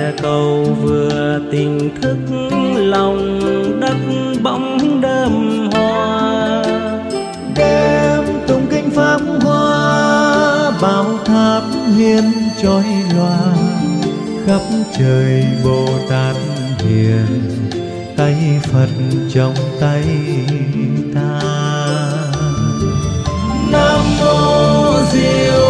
nghe cầu vừa tình thức lòng đất bóng đơm hoa. Đêm tụng kinh pháp hoa bao tháp hiên chói loa, khắp trời Bồ Tát hiền, tay Phật trong tay ta. Nam mô Diệu